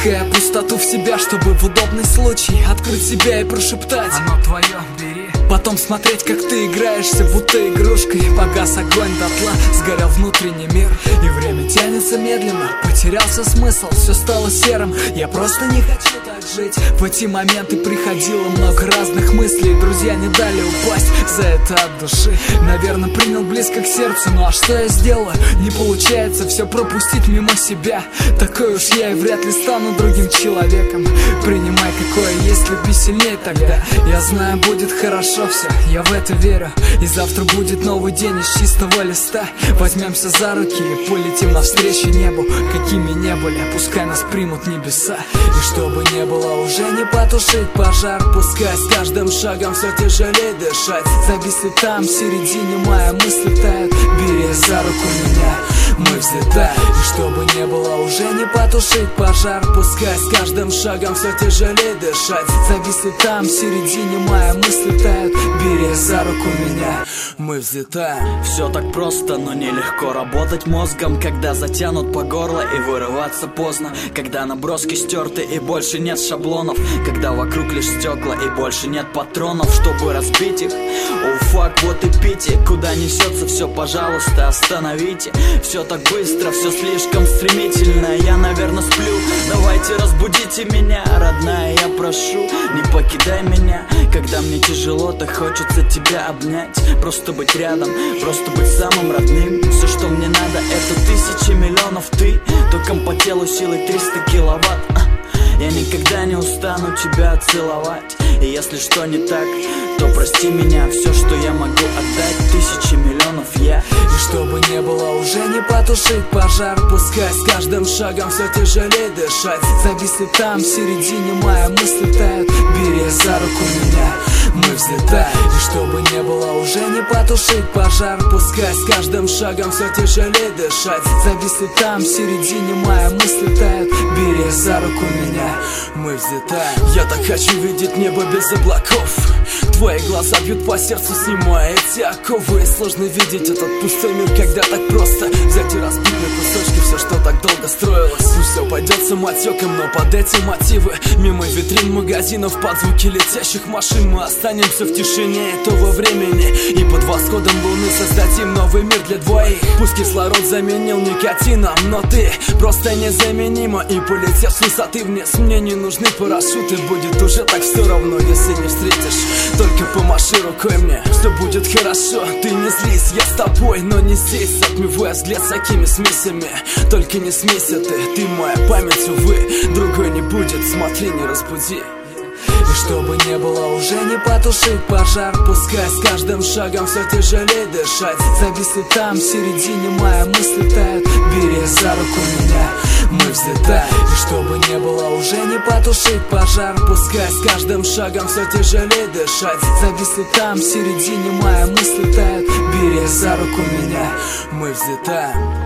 Вдыхая пустоту в себя, чтобы в удобный случай открыть себя и прошептать: оно твое, бери. Потом смотреть, как ты играешься, будто игрушкой. Погас огонь дотла, сгорел внутренний мир, и время тянется медленно, потерялся смысл, все стало серым. Я просто не хочу так жить. В эти моменты приходило много разных мыслей. Друзья не дали упасть, за это от души. Наверное, принял близко к сердцу, ну а что я сделаю? Не получается все пропустить мимо себя. Такой уж я и вряд ли стану другим человеком. Принимай какое есть, люби сильнее тогда. Я знаю, будет хорошо все, я в это верю. И завтра будет новый день из чистого листа. Возьмемся за руки и полетим навстречу небу. Какими не были, пускай нас примут небеса. И чтобы не было, уже не потушить пожар. Пускай с каждым шагом все тяжелее дышать. Зависли там, в середине мая мысли тают. Бери за руку меня, мы взлетаем. И чтобы не было, уже не потушить пожар. Пускай с каждым шагом все тяжелее дышать. Зависли там, в середине мая мысли тают. Бери за руку меня, мы взлетаем. Все так просто, но нелегко работать мозгом, когда затянут по горло и вырываться поздно. Когда наброски стерты и больше нет шаблонов. Когда вокруг лишь стекла и больше нет патронов, чтобы разбить их. Оу, фак, вот и пите. Куда несется все, пожалуйста, остановите. Все так быстро, все слишком стремительно. Я, наверное, сплю, давайте разбудите меня. Родная, я прошу, не покидай меня. Когда мне тяжело, так хочется тебя обнять. Просто быть рядом, просто быть самым родным. Все, что мне надо, это 1000 миллионов ты. Током по телу силой 300 киловатт. Я никогда не устану тебя целовать. И если что не так, то прости меня. Все, что я могу отдать, 1000 миллионов я. И чтобы не было, уже не потушить пожар. Пускай с каждым шагом все тяжелее дышать. Зависли там, в середине мая мысли тают. Бери за руку меня, мы взлетаем. И чтобы не было, уже не потушить пожар. Пускай с каждым шагом все тяжелее дышать. Зависли там, в середине мая мысли тают. Бери за руку меня, мы взлетаем. Я так хочу видеть небо без облаков. Твои глаза бьют по сердцу, снимая эти оковы. Сложно видеть этот пустой мир, когда так просто взять и разбить на кусочки все, что так долго строилось. Пусть все пойдет самотеком, но под эти мотивы. Мимо витрин магазинов, под звуки летящих машин мы останемся в тишине этого времени. И под восходом луны создадим новый мир для двоих. Пусть кислород заменил никотином, но ты просто незаменима. И полетев с высоты вниз, мне не нужны парашюты. Будет уже так все равно, если не встретишь. Только помаши рукой мне, все будет хорошо. Ты не злись, я с тобой, но не здесь. Отмывая взгляд с такими смесями. Только не смейся ты моя память, увы. Другой не будет, смотри, не разбуди. И чтобы не было, уже не потушить пожар. Пускай с каждым шагом все тяжелее дышать. Зависли там, в середине мая мысли тают. Бери за руку меня, мы взлетаем. И чтобы не было, уже не потушить пожар. Пускай с каждым шагом все тяжелее дышать. Зависли там, в середине мая мысли тают. Бери за руку меня, мы взлетаем.